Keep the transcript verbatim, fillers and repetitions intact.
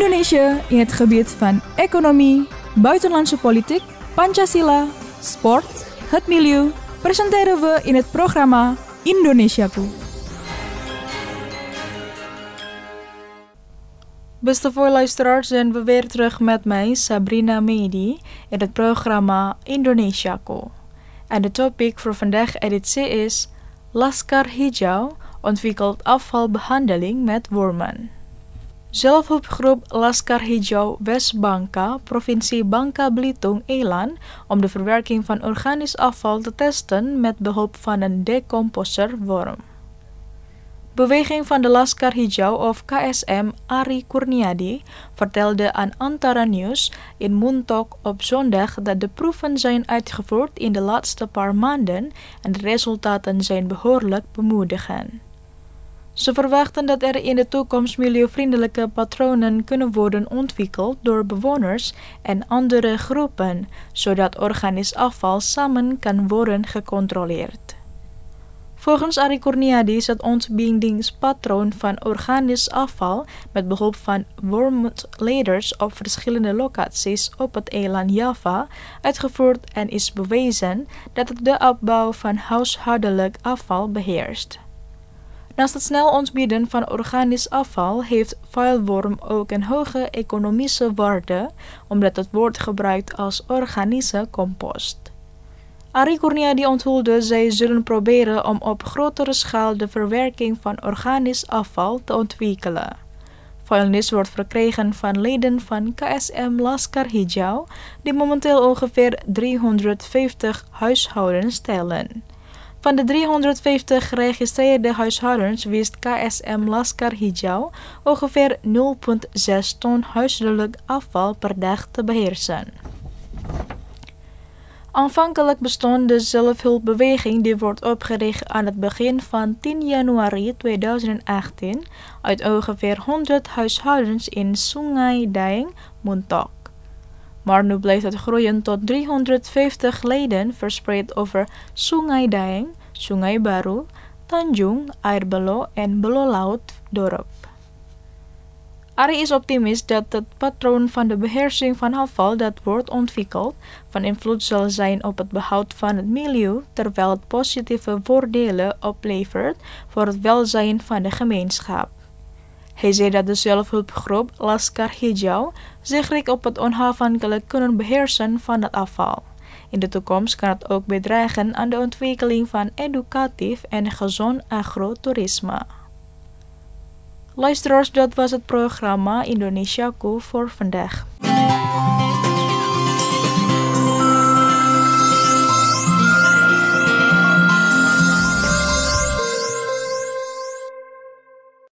Indonesia in het gebied van economie, buitenlandse politiek, Pancasila, sport, het milieu, presenteren we in het programma Indonesiaku. Beste voorluisteraars, zijn we weer terug met mij, Sabrina Medi, in het programma Indonesiaku. En de topic voor vandaag editie is Laskar Hijau ontwikkelt afvalbehandeling met wormen. Zelfhulpgroep Laskar Hijau West Bangka, provincie Bangka Belitung, Elan, om de verwerking van organisch afval te testen met behulp van een decomposerworm. Beweging van de Laskar Hijau of K S M Ari Kurniadi vertelde aan Antara News in Muntok op zondag dat de proeven zijn uitgevoerd in de laatste paar maanden en de resultaten zijn behoorlijk bemoedigend. Ze verwachten dat er in de toekomst milieuvriendelijke patronen kunnen worden ontwikkeld door bewoners en andere groepen, zodat organisch afval samen kan worden gecontroleerd. Volgens Ari Kurniadi is het ontbindingspatroon van organisch afval met behulp van wormleters op verschillende locaties op het eiland Java uitgevoerd en is bewezen dat het de opbouw van huishoudelijk afval beheerst. Naast het snel ontbieden van organisch afval heeft vuilworm ook een hoge economische waarde, omdat het wordt gebruikt als organische compost. Ari Kurniadi onthulde zij zullen proberen om op grotere schaal de verwerking van organisch afval te ontwikkelen. Vuilnis wordt verkregen van leden van K S M Laskar Hijau, die momenteel ongeveer driehonderdvijftig huishoudens tellen. Van de driehonderdvijftig geregistreerde huishoudens wist K S M Laskar Hijau ongeveer nul komma zes ton huishoudelijk afval per dag te beheersen. Aanvankelijk bestond de zelfhulpbeweging die wordt opgericht aan het begin van tien januari tweeduizend achttien uit ongeveer honderd huishoudens in Sungai Daeng, Muntok. Maar nu blijft het groeien tot driehonderdvijftig leden verspreid over Sungai Daeng, Sungai Baru, Tanjung, Airbelo en Belolaut dorp. Ari is optimistisch dat het patroon van de beheersing van afval dat wordt ontwikkeld van invloed zal zijn op het behoud van het milieu, terwijl het positieve voordelen oplevert voor het welzijn van de gemeenschap. Hij zei dat de zelfhulpgroep Laskar Hijau zich richt op het onafhankelijk kunnen beheersen van het afval. In de toekomst kan het ook bijdragen aan de ontwikkeling van educatief en gezond agrotourisme. Luisteraars, dat was het programma Indonesiaku voor vandaag.